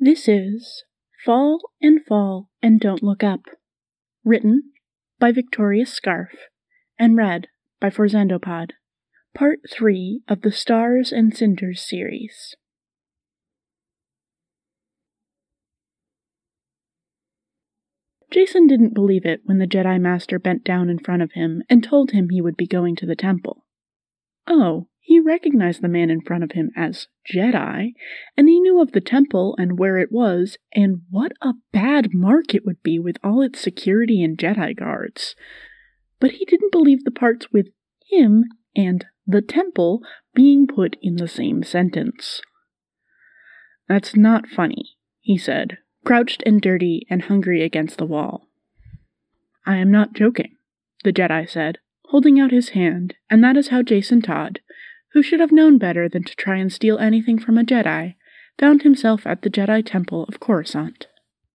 This is Fall and Don't Look Up, written by Victoria Scarf and read by Forzandopod, Part 3 of the Stars and Cinders series. Jason didn't believe it when the Jedi Master bent down in front of him and told him he would be going to the temple. Oh, he recognized the man in front of him as Jedi, and he knew of the temple and where it was, and what a bad mark it would be with all its security and Jedi guards. But he didn't believe the parts with him and the temple being put in the same sentence. "That's not funny," he said, crouched and dirty and hungry against the wall. "I am not joking," the Jedi said, holding out his hand, and that is how Jason Todd, who should have known better than to try and steal anything from a Jedi, found himself at the Jedi Temple of Coruscant.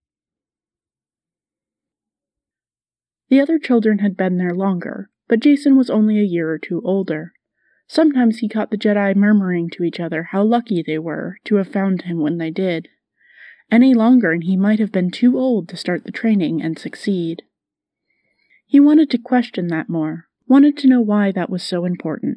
The other children had been there longer, but Jason was only a year or two older. Sometimes he caught the Jedi murmuring to each other how lucky they were to have found him when they did. Any longer and he might have been too old to start the training and succeed. He wanted to question that more, wanted to know why that was so important.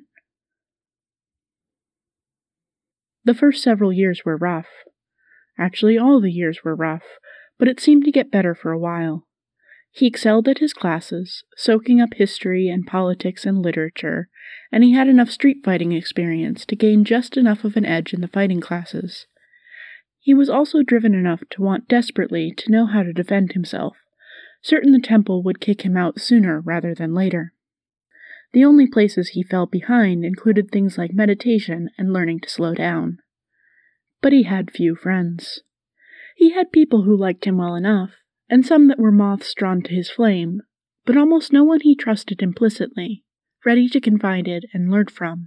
The first several years were rough. Actually, all the years were rough, but it seemed to get better for a while. He excelled at his classes, soaking up history and politics and literature, and he had enough street fighting experience to gain just enough of an edge in the fighting classes. He was also driven enough to want desperately to know how to defend himself, certain the temple would kick him out sooner rather than later. The only places he fell behind included things like meditation and learning to slow down. But he had few friends. He had people who liked him well enough, and some that were moths drawn to his flame, but almost no one he trusted implicitly, ready to confide in and learn from.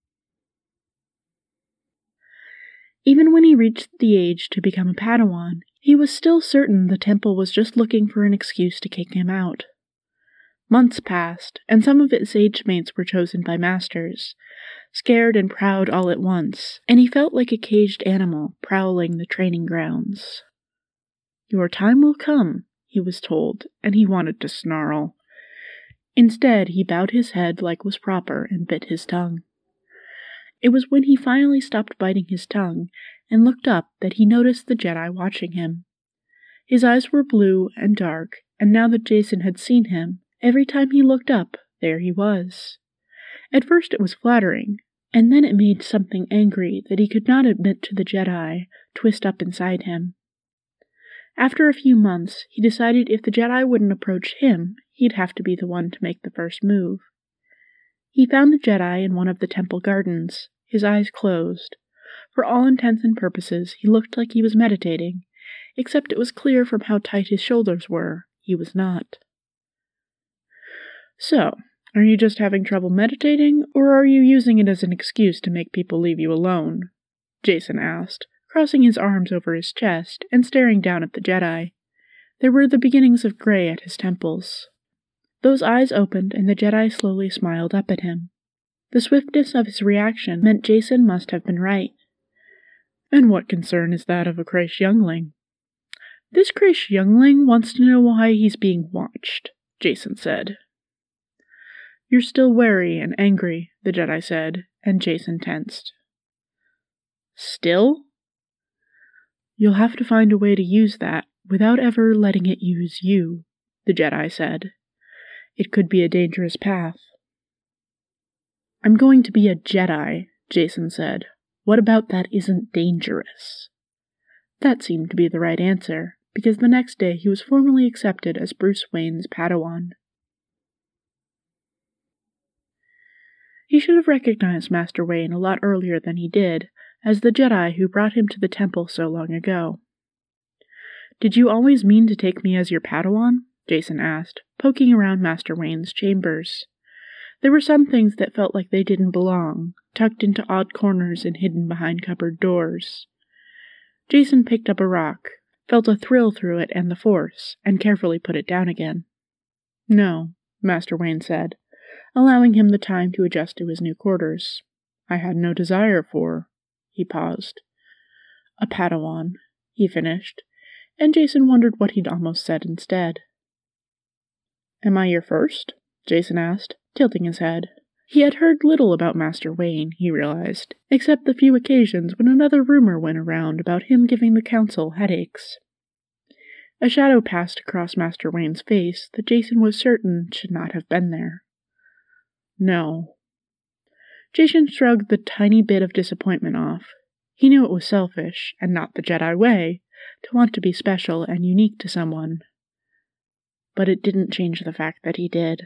Even when he reached the age to become a Padawan, he was still certain the temple was just looking for an excuse to kick him out. Months passed, and some of its age mates were chosen by masters, scared and proud all at once, and he felt like a caged animal prowling the training grounds. "Your time will come," he was told, and he wanted to snarl. Instead, he bowed his head like was proper and bit his tongue. It was when he finally stopped biting his tongue and looked up that he noticed the Jedi watching him. His eyes were blue and dark, and now that Jason had seen him, every time he looked up, there he was. At first it was flattering, and then it made something angry that he could not admit to the Jedi twist up inside him. After a few months, he decided if the Jedi wouldn't approach him, he'd have to be the one to make the first move. He found the Jedi in one of the temple gardens, his eyes closed. For all intents and purposes, he looked like he was meditating, except it was clear from how tight his shoulders were, he was not. "So, are you just having trouble meditating, or are you using it as an excuse to make people leave you alone?" Jason asked, crossing his arms over his chest and staring down at the Jedi. There were the beginnings of gray at his temples. Those eyes opened, and the Jedi slowly smiled up at him. The swiftness of his reaction meant Jason must have been right. "And what concern is that of a Kraysh youngling?" "This Kraysh youngling wants to know why he's being watched," Jason said. "You're still wary and angry," the Jedi said, and Jason tensed. "Still?" "You'll have to find a way to use that without ever letting it use you," the Jedi said. "It could be a dangerous path." "I'm going to be a Jedi," Jason said. "What about that isn't dangerous?" That seemed to be the right answer, because the next day he was formally accepted as Bruce Wayne's Padawan. He should have recognized Master Wayne a lot earlier than he did, as the Jedi who brought him to the temple so long ago. "Did you always mean to take me as your Padawan?" Jason asked, poking around Master Wayne's chambers. There were some things that felt like they didn't belong, tucked into odd corners and hidden behind cupboard doors. Jason picked up a rock, felt a thrill through it and the Force, and carefully put it down again. "No," Master Wayne said, allowing him the time to adjust to his new quarters. "I had no desire for—" He paused. "A Padawan," he finished, and Jason wondered what he'd almost said instead. Am I your first? Jason asked, tilting his head. He had heard little about Master Wayne, he realized, except the few occasions when another rumor went around about him giving the council headaches. A shadow passed across Master Wayne's face that Jason was certain should not have been there. No. Jason shrugged the tiny bit of disappointment off. He knew it was selfish, and not the Jedi way, to want to be special and unique to someone. But it didn't change the fact that he did.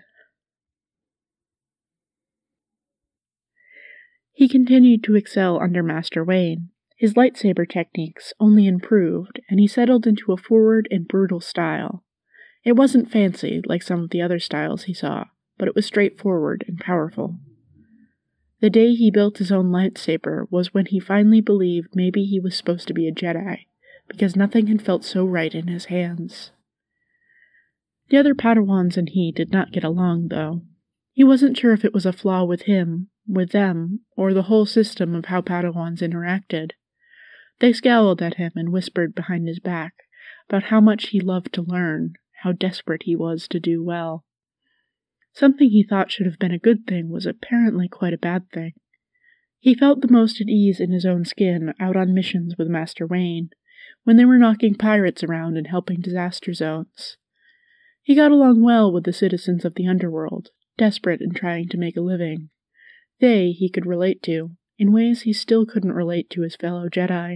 He continued to excel under Master Wayne. His lightsaber techniques only improved, and he settled into a forward and brutal style. It wasn't fancy like some of the other styles he saw, but it was straightforward and powerful. The day he built his own lightsaber was when he finally believed maybe he was supposed to be a Jedi, because nothing had felt so right in his hands. The other Padawans and he did not get along, though. He wasn't sure if it was a flaw with him, with them, or the whole system of how Padawans interacted. They scowled at him and whispered behind his back about how much he loved to learn, how desperate he was to do well. Something he thought should have been a good thing was apparently quite a bad thing. He felt the most at ease in his own skin out on missions with Master Wayne, when they were knocking pirates around and helping disaster zones. He got along well with the citizens of the underworld, desperate and trying to make a living. They he could relate to, in ways he still couldn't relate to his fellow Jedi.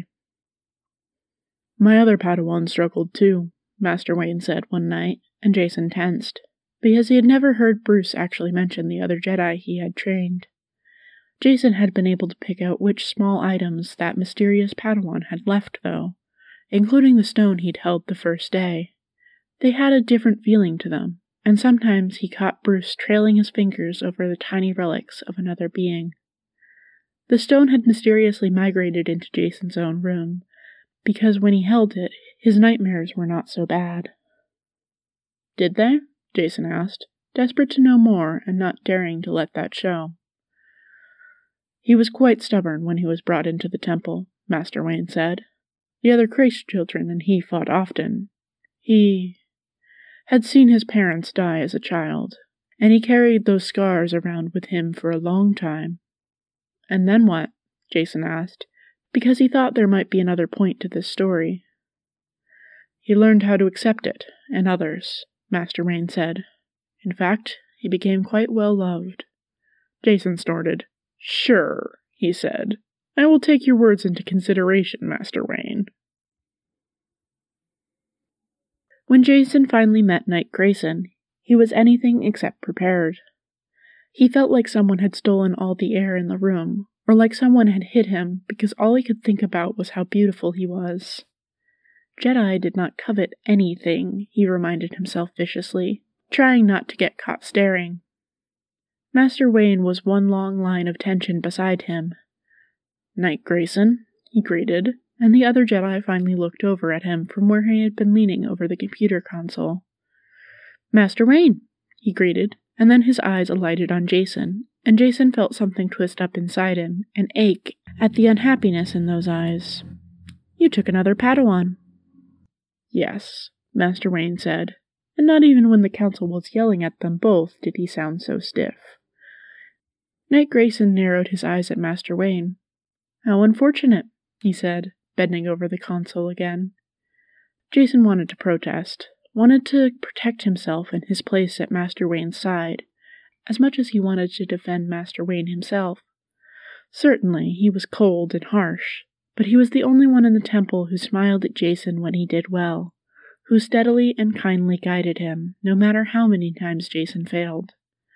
My other Padawan struggled too, Master Wayne said one night, and Jason tensed, because he had never heard Bruce actually mention the other Jedi he had trained. Jason had been able to pick out which small items that mysterious Padawan had left, though, including the stone he'd held the first day. They had a different feeling to them, and sometimes he caught Bruce trailing his fingers over the tiny relics of another being. The stone had mysteriously migrated into Jason's own room, because when he held it, his nightmares were not so bad. Did they? Jason asked, desperate to know more and not daring to let that show. He was quite stubborn when he was brought into the temple, Master Wayne said. The other Christ children and he fought often. He had seen his parents die as a child, and he carried those scars around with him for a long time. And then what? Jason asked, because he thought there might be another point to this story. He learned how to accept it, and others, Master Wayne said. In fact, he became quite well loved. Jason snorted. Sure, he said. I will take your words into consideration, Master Wayne. When Jason finally met Knight Grayson, he was anything except prepared. He felt like someone had stolen all the air in the room, or like someone had hit him because all he could think about was how beautiful he was. Jedi did not covet anything, he reminded himself viciously, trying not to get caught staring. Master Wayne was one long line of tension beside him. Knight Grayson, he greeted, and the other Jedi finally looked over at him from where he had been leaning over the computer console. Master Wayne, he greeted, and then his eyes alighted on Jason, and Jason felt something twist up inside him and ache at the unhappiness in those eyes. You took another Padawan. Yes, Master Wayne said, and not even when the council was yelling at them both did he sound so stiff. Knight Grayson narrowed his eyes at Master Wayne. How unfortunate, he said, bending over the console again. Jason wanted to protest, wanted to protect himself and his place at Master Wayne's side, as much as he wanted to defend Master Wayne himself. Certainly, he was cold and harsh, but he was the only one in the temple who smiled at Jason when he did well, who steadily and kindly guided him, no matter how many times Jason failed.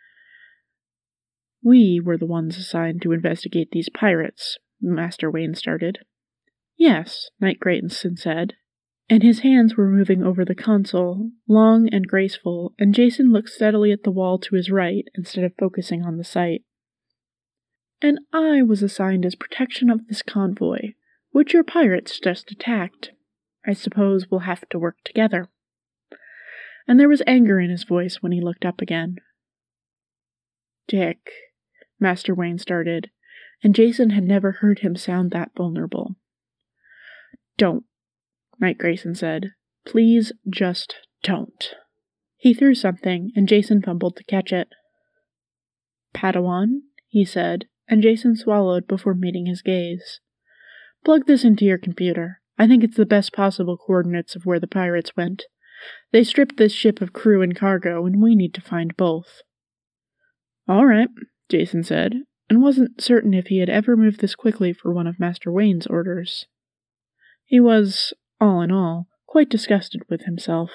We were the ones assigned to investigate these pirates, Master Wayne started. Yes, Knight Grayson said, and his hands were moving over the console, long and graceful, and Jason looked steadily at the wall to his right instead of focusing on the sight. And I was assigned as protection of this convoy, which your pirates just attacked. I suppose we'll have to work together. And there was anger in his voice when he looked up again. Dick, Master Wayne started, and Jason had never heard him sound that vulnerable. Don't Knight Grayson said. Please just don't. He threw something, and Jason fumbled to catch it. Padawan, he said, and Jason swallowed before meeting his gaze. Plug this into your computer. I think it's the best possible coordinates of where the pirates went. They stripped this ship of crew and cargo, and we need to find both. All right, Jason said, and wasn't certain if he had ever moved this quickly for one of Master Wayne's orders. He was, all in all, quite disgusted with himself.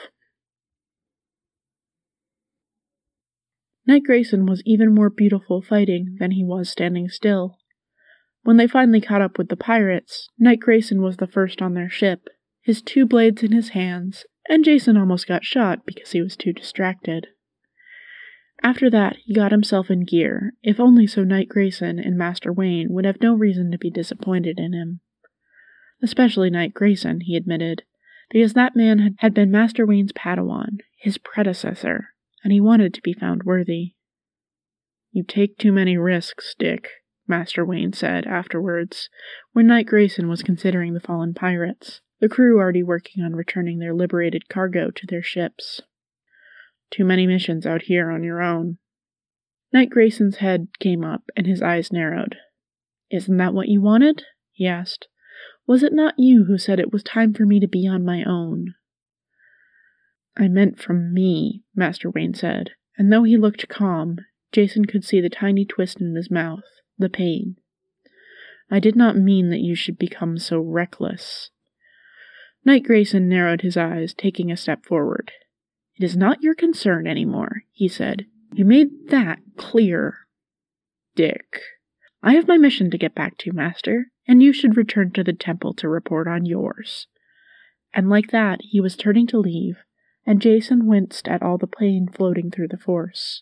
Knight Grayson was even more beautiful fighting than he was standing still. When they finally caught up with the pirates, Knight Grayson was the first on their ship, his 2 blades in his hands, and Jason almost got shot because he was too distracted. After that, he got himself in gear, if only so Knight Grayson and Master Wayne would have no reason to be disappointed in him. Especially Knight Grayson, he admitted, because that man had been Master Wayne's Padawan, his predecessor, and he wanted to be found worthy. You take too many risks, Dick, Master Wayne said afterwards, when Knight Grayson was considering the fallen pirates, the crew already working on returning their liberated cargo to their ships. Too many missions out here on your own. Knight Grayson's head came up, and his eyes narrowed. Isn't that what you wanted? He asked. Was it not you who said it was time for me to be on my own? I meant from me, Master Wayne said, and though he looked calm, Jason could see the tiny twist in his mouth, the pain. I did not mean that you should become so reckless. Knight Grayson narrowed his eyes, taking a step forward. It is not your concern anymore, he said. You made that clear. Dick, I have my mission to get back to, Master, and you should return to the temple to report on yours. And like that, he was turning to leave, and Jason winced at all the pain floating through the force.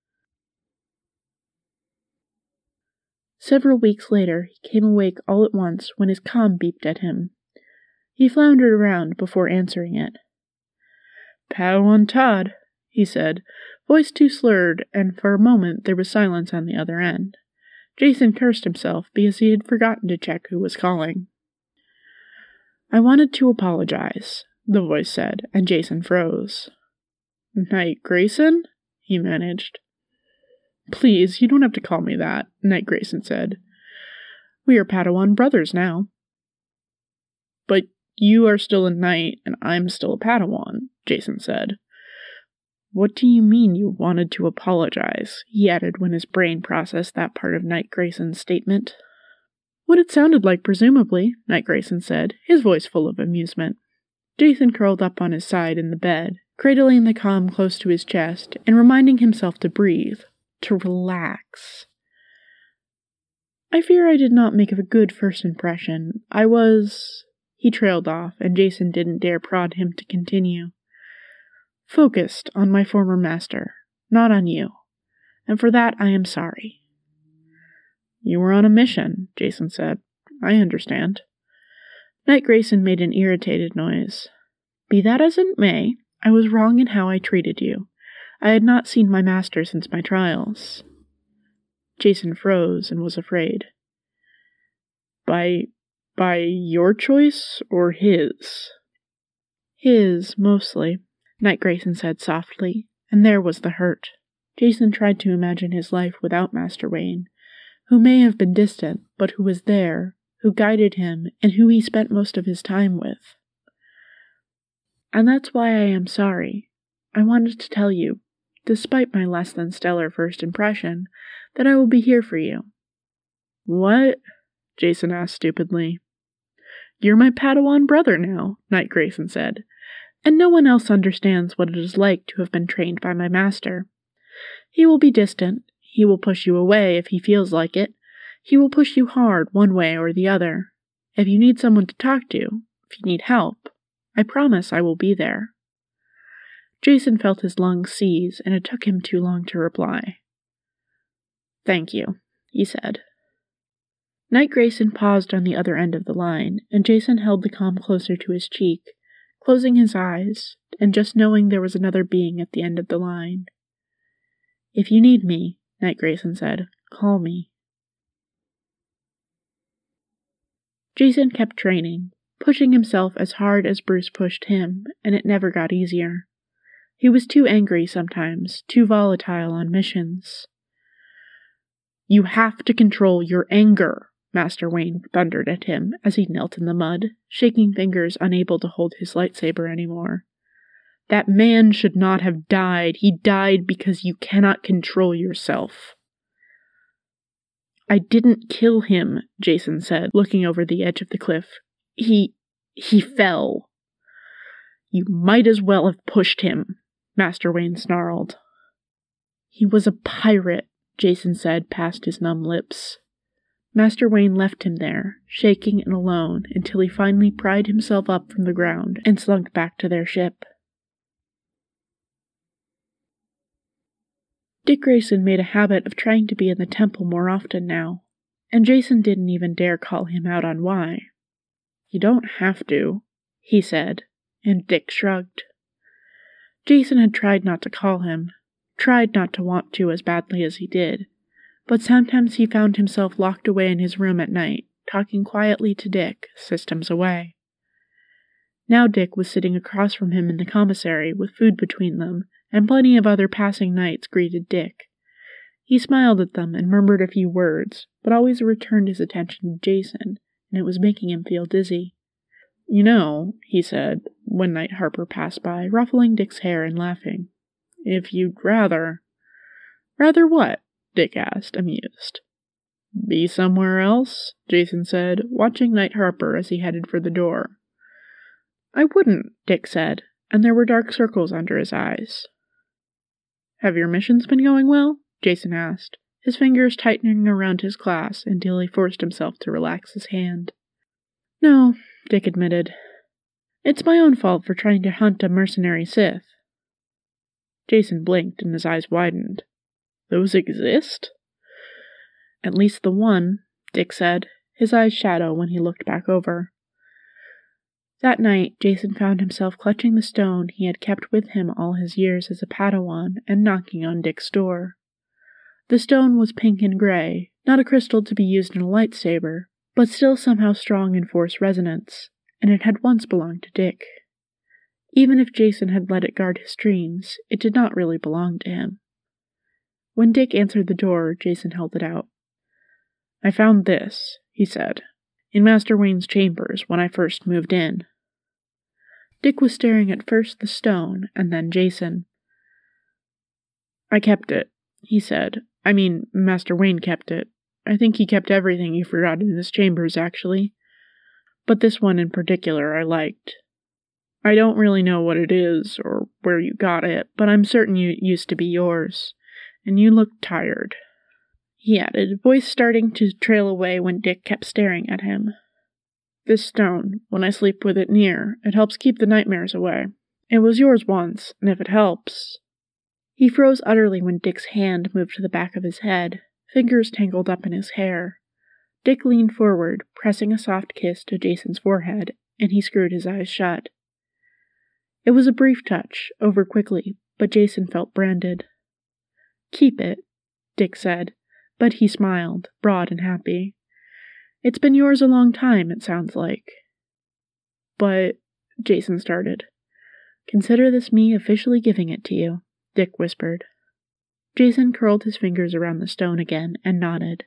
Several weeks later, he came awake all at once when his comm beeped at him. He floundered around before answering it. Padawan Todd, he said, voice too slurred, and for a moment there was silence on the other end. Jason cursed himself because he had forgotten to check who was calling. I wanted to apologize, the voice said, and Jason froze. Knight Grayson? He managed. Please, you don't have to call me that, Knight Grayson said. We are Padawan brothers now. But you are still a knight, and I'm still a Padawan, Jason said. What do you mean you wanted to apologize? He added when his brain processed that part of Knight Grayson's statement. What it sounded like, presumably, Knight Grayson said, his voice full of amusement. Jason curled up on his side in the bed, cradling the comm close to his chest, and reminding himself to breathe, to relax. I fear I did not make a good first impression. He trailed off, and Jason didn't dare prod him to continue. Focused on my former master, not on you, and for that I am sorry. You were on a mission, Jason said. I understand. Knight Grayson made an irritated noise. Be that as it may, I was wrong in how I treated you. I had not seen my master since my trials. Jason froze and was afraid. By your choice or his? His, mostly, Knight Grayson said softly, and there was the hurt. Jason tried to imagine his life without Master Wayne, who may have been distant, but who was there, who guided him, and who he spent most of his time with. And that's why I am sorry. I wanted to tell you, despite my less than stellar first impression, that I will be here for you. What? Jason asked stupidly. You're my Padawan brother now, Knight Grayson said, and no one else understands what it is like to have been trained by my master. He will be distant. He will push you away if he feels like it. He will push you hard one way or the other. If you need someone to talk to, if you need help, I promise I will be there. Jason felt his lungs seize, and it took him too long to reply. Thank you, he said. Knight Grayson paused on the other end of the line, and Jason held the comm closer to his cheek, closing his eyes, and just knowing there was another being at the end of the line. If you need me, Knight Grayson said, call me. Jason kept training, pushing himself as hard as Bruce pushed him, and it never got easier. He was too angry sometimes, too volatile on missions. "You have to control your anger," Master Wayne thundered at him as he knelt in the mud, shaking fingers unable to hold his lightsaber anymore. "That man should not have died. He died because you cannot control yourself." "I didn't kill him," Jacen said, looking over the edge of the cliff. He fell." "You might as well have pushed him," Master Wayne snarled. "He was a pirate," Jacen said past his numb lips. Master Wayne left him there, shaking and alone, until he finally pried himself up from the ground and slunk back to their ship. Dick Grayson made a habit of trying to be in the temple more often now, and Jacen didn't even dare call him out on why. "You don't have to," he said, and Dick shrugged. Jacen had tried not to call him, tried not to want to as badly as he did, but sometimes he found himself locked away in his room at night, talking quietly to Dick, systems away. Now Dick was sitting across from him in the commissary with food between them, and plenty of other passing knights greeted Dick. He smiled at them and murmured a few words, but always returned his attention to Jacen, and it was making him feel dizzy. "You know," he said, when Knight Harper passed by, ruffling Dick's hair and laughing, "if you'd rather—" "Rather what?" Dick asked, amused. "Be somewhere else?" Jacen said, watching Knight Harper as he headed for the door. "I wouldn't," Dick said, and there were dark circles under his eyes. "Have your missions been going well?" Jacen asked, his fingers tightening around his glass until he forced himself to relax his hand. "No," Dick admitted. "It's my own fault for trying to hunt a mercenary Sith." Jacen blinked and his eyes widened. "Those exist?" "At least the one," Dick said, his eyes shadow when he looked back over. That night, Jacen found himself clutching the stone he had kept with him all his years as a Padawan and knocking on Dick's door. The stone was pink and gray, not a crystal to be used in a lightsaber, but still somehow strong in force resonance, and it had once belonged to Dick. Even if Jacen had let it guard his dreams, it did not really belong to him. When Dick answered the door, Jacen held it out. "I found this," he said, "in Master Wayne's chambers when I first moved in." Dick was staring at first the stone and then Jacen. "I kept it," he said. "I mean, Master Wayne kept it. I think he kept everything you forgot in his chambers, actually. But this one in particular I liked. I don't really know what it is or where you got it, but I'm certain it used to be yours, and you looked tired," he added, voice starting to trail away when Dick kept staring at him. "This stone, when I sleep with it near, it helps keep the nightmares away. It was yours once, and if it helps—" He froze utterly when Dick's hand moved to the back of his head, fingers tangled up in his hair. Dick leaned forward, pressing a soft kiss to Jacen's forehead, and he screwed his eyes shut. It was a brief touch, over quickly, but Jacen felt branded. "Keep it," Dick said, but he smiled, broad and happy. "It's been yours a long time, it sounds like." "But," Jacen started. "Consider this me officially giving it to you," Dick whispered. Jacen curled his fingers around the stone again and nodded.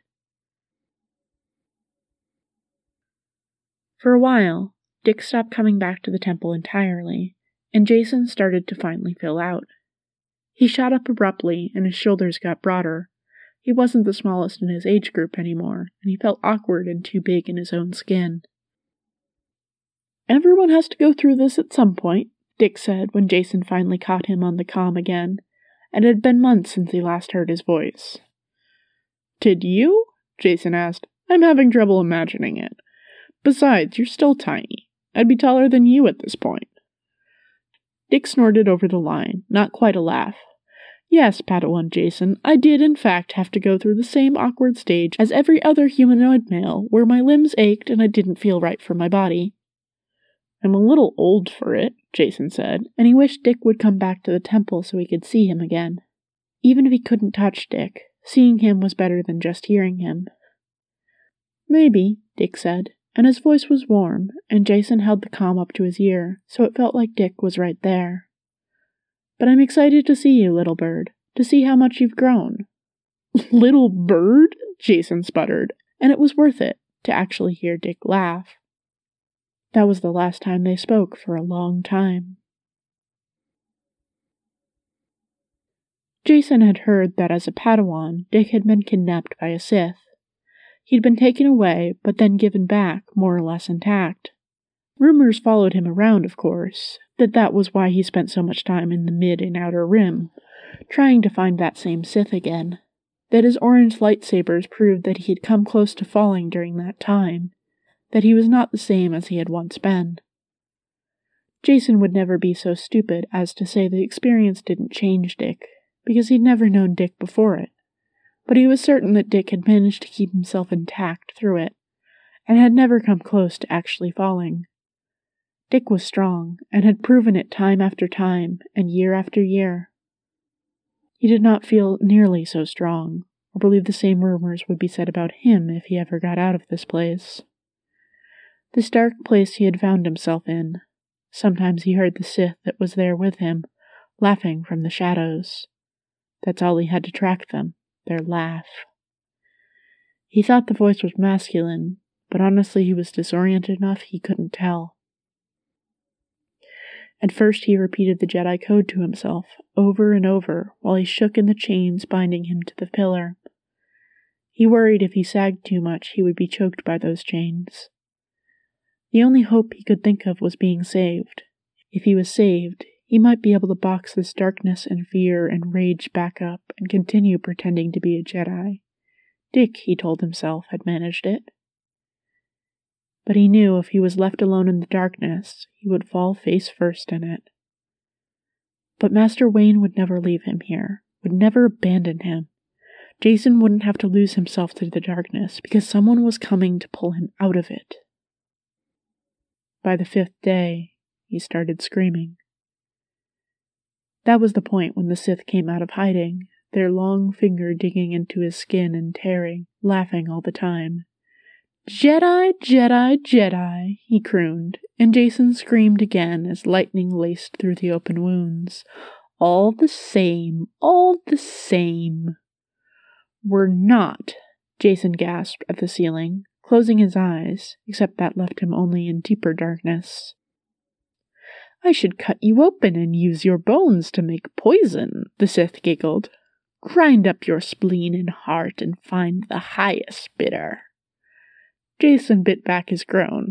For a while, Dick stopped coming back to the temple entirely, and Jacen started to finally fill out. He shot up abruptly, and his shoulders got broader. He wasn't the smallest in his age group anymore, and he felt awkward and too big in his own skin. "Everyone has to go through this at some point," Dick said when Jacen finally caught him on the comm again, and it had been months since he last heard his voice. "Did you?" Jacen asked. "I'm having trouble imagining it. Besides, you're still tiny. I'd be taller than you at this point." Dick snorted over the line, not quite a laugh. "Yes, Padawan Jacen, I did in fact have to go through the same awkward stage as every other humanoid male, where my limbs ached and I didn't feel right for my body." "I'm a little old for it," Jacen said, and he wished Dick would come back to the temple so he could see him again. Even if he couldn't touch Dick, seeing him was better than just hearing him. "Maybe," Dick said, and his voice was warm, and Jason held the comm up to his ear, so it felt like Dick was right there. "But I'm excited to see you, little bird, to see how much you've grown." "Little bird?" Jason sputtered, and it was worth it to actually hear Dick laugh. That was the last time they spoke for a long time. Jason had heard that as a Padawan, Dick had been kidnapped by a Sith. He'd been taken away, but then given back, more or less intact. Rumors followed him around, of course, that was why he spent so much time in the Mid and Outer Rim, trying to find that same Sith again. That his orange lightsabers proved that he had come close to falling during that time, that he was not the same as he had once been. Jason would never be so stupid as to say the experience didn't change Dick, because he'd never known Dick before it, but he was certain that Dick had managed to keep himself intact through it, and had never come close to actually falling. Dick was strong, and had proven it time after time, and year after year. He did not feel nearly so strong, or believe the same rumors would be said about him if he ever got out of this place. This dark place he had found himself in. Sometimes he heard the Sith that was there with him, laughing from the shadows. That's all he had to track them, their laugh. He thought the voice was masculine, but honestly he was disoriented enough he couldn't tell. At first he repeated the Jedi code to himself, over and over, while he shook in the chains binding him to the pillar. He worried if he sagged too much he would be choked by those chains. The only hope he could think of was being saved. If he was saved, he might be able to box this darkness and fear and rage back up and continue pretending to be a Jedi. Dick, he told himself, had managed it. But he knew if he was left alone in the darkness, he would fall face first in it. But Master Wayne would never leave him here, would never abandon him. Jason wouldn't have to lose himself to the darkness, because someone was coming to pull him out of it. By the 5th day, he started screaming. That was the point when the Sith came out of hiding, their long finger digging into his skin and tearing, laughing all the time. "Jedi, Jedi, Jedi," he crooned, and Jason screamed again as lightning laced through the open wounds. "All the same, all the same." "We're not," Jason gasped at the ceiling, closing his eyes, except that left him only in deeper darkness. "I should cut you open and use your bones to make poison," the Sith giggled. "Grind up your spleen and heart and find the highest bidder." Jason bit back his groan.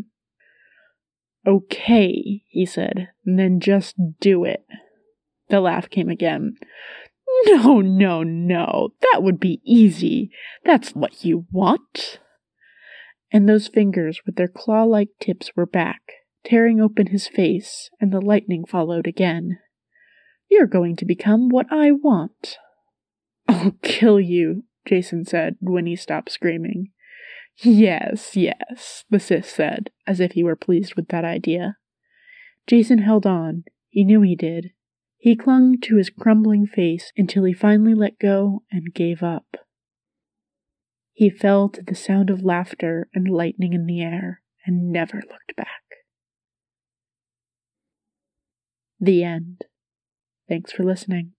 "Okay," he said, "then just do it." The laugh came again. No, no, no, that would be easy. That's what you want." And those fingers with their claw-like tips were back, tearing open his face, and the lightning followed again. "You're going to become what I want." "I'll kill you," Jason said when he stopped screaming. Yes, the Sith said, as if he were pleased with that idea. Jason held on. He knew he did. He clung to his crumbling face until he finally let go and gave up. He fell to the sound of laughter and lightning in the air and never looked back. The end. Thanks for listening.